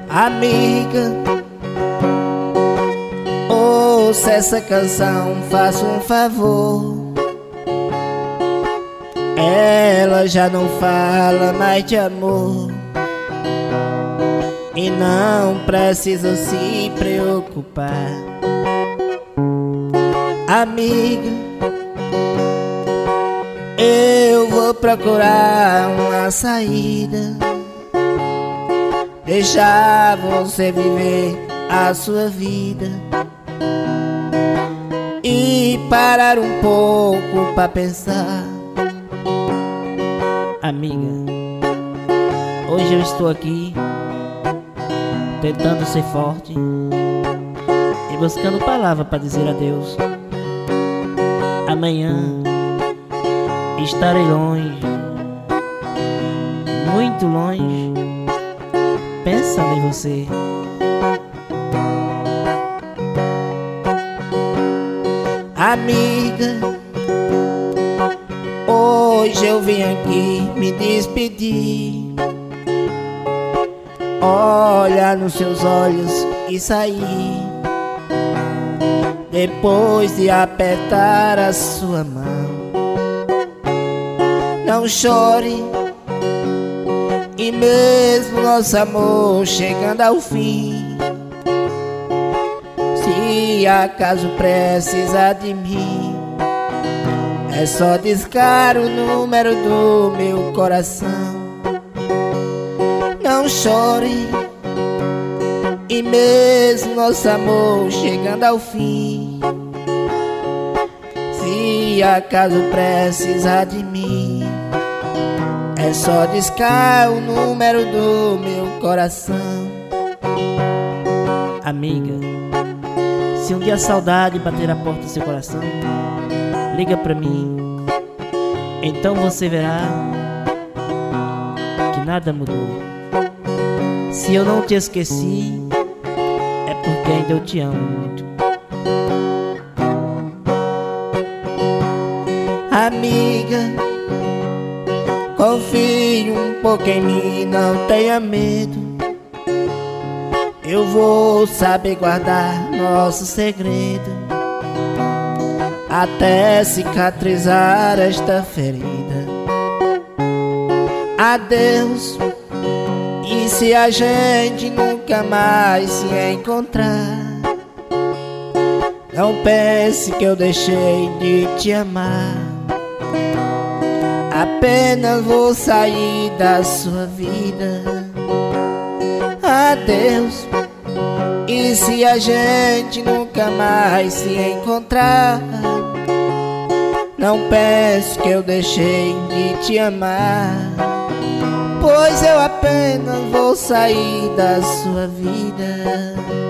Amiga, ouça essa canção, faça um favor. Ela já não fala mais de amor e não precisa se preocupar. Amiga, eu vou procurar uma saída, deixar você viver a sua vida e parar um pouco pra pensar. Amiga, hoje eu estou aqui tentando ser forte e buscando palavra para dizer adeus. Amanhã estarei longe, muito longe, pensando em você. Amiga, hoje eu vim aqui me despedir, olhar nos seus olhos e sair, depois de apertar a sua mão. Não chore, e mesmo nosso amor chegando ao fim, se acaso precisar de mim, é só discar o número do meu coração. Não chore, e mesmo nosso amor chegando ao fim, se acaso precisar de mim, é só discar o número do meu coração. Amiga, se um dia a saudade bater a porta do seu coração, liga pra mim, então você verá que nada mudou. Se eu não te esqueci, é porque ainda eu te amo muito. Amiga, confie um pouco em mim, não tenha medo. Eu vou saber guardar nosso segredo até cicatrizar esta ferida. Adeus, e se a gente nunca mais se encontrar, não pense que eu deixei de te amar. Apenas vou sair da sua vida. Adeus, e se a gente nunca mais se encontrar, não pense que eu deixei de te amar, pois eu apenas vou sair da sua vida.